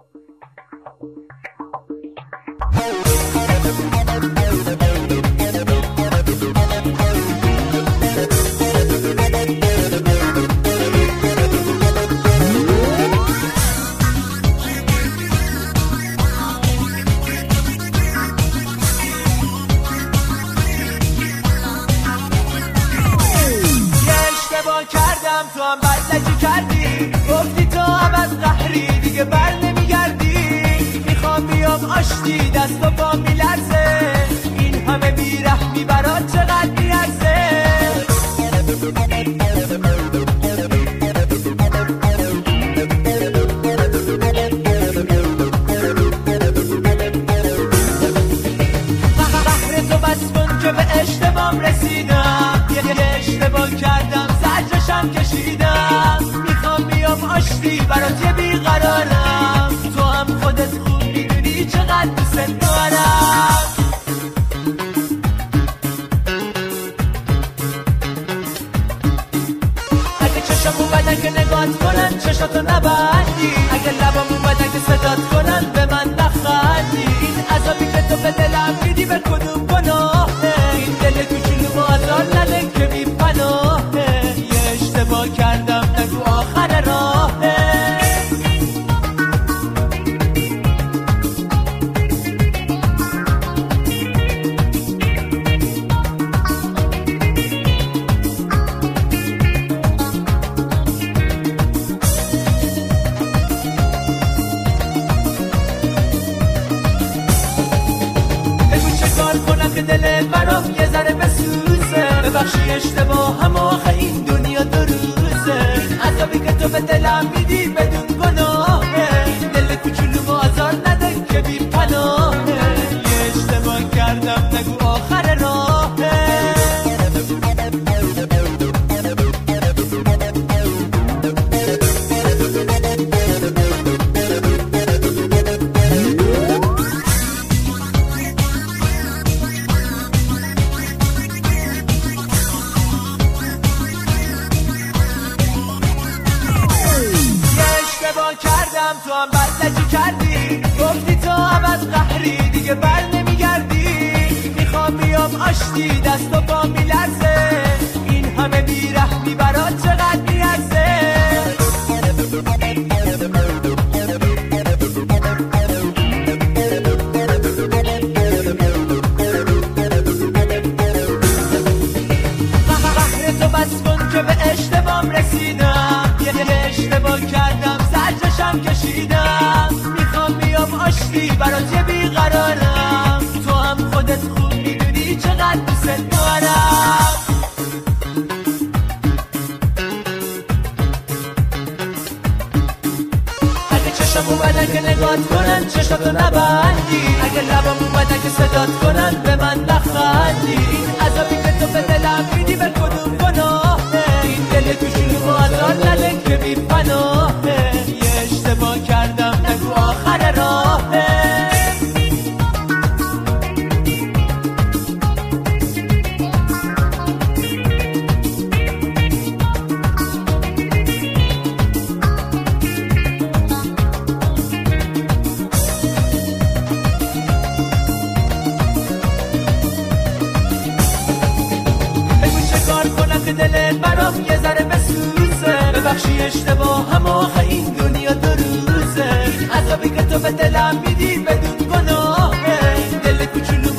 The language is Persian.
کردم تو هم بدلکی کردی، گفتی تو هم از قهری دیگه بر نمیگردی. میخوام بیام آشتی دست و پا میلرزه، این همه بیرحمی برات چقدر میارزه. قهر تو بس کن که به اشتباهم رسیدم، یه اشتباه کردم زجرشم کشیدم. میخوام بیام آشتی برات یه بیقرارم، تو هم خودت خوب میدونی چقدر دوست دارم. اگه چشم اومدن که نگات کنن چشاتو نبندی، اگه لبم اومدن که صدات کنن به من نخندی. این عذابی که تو به دلم میدی به کدوم گناهه؟ این دل کوچولو آزار نده که بی پناهه. یه اشتباه کردم نگو آخر راهه. که دلت برام یه ذره بسوزه، ببخشی اشتباهم آخه این دنیا دو روزه. این عذابی که تو به دلم میدی بدون گناهه، دل کوچولو آزار نده که بی پناهه. یه اشتباه کردم نگو آخر راهه. کردم تو هم بدلکی کردی، گفتی تو هم از قهری دیگه بر نمیگردی. میخوام بیام آشتی دست و پا میلرزه، این همه بیرحمی برات چقدر میارزه. قهر تو بس کن که به اشتباهم رسیدم، یه اشتباه کردم زجرشم کشیدم. میخوام بیام آشتی برات یه بیقرارم، تو هم خودت خوب میدونی چقدر دوست دارم. اگه چشم اومدن که نگات کنن چشاتو نبندی، اگه لبم اومدن که صدات کنن به من نخندی. این عذابی که تو به دلم میدی به کدوم گناهه؟ این دل کوچولو آزار نده که بی پناهه. یه اشتباه کردم نگو آخر راهه. دلت برام یه ذره بسوزه، ببخشی اشتباهم آخه این دنیا دو روزه. این عذابی که تو به دلم میدی بدون گناهه، دل کوچولو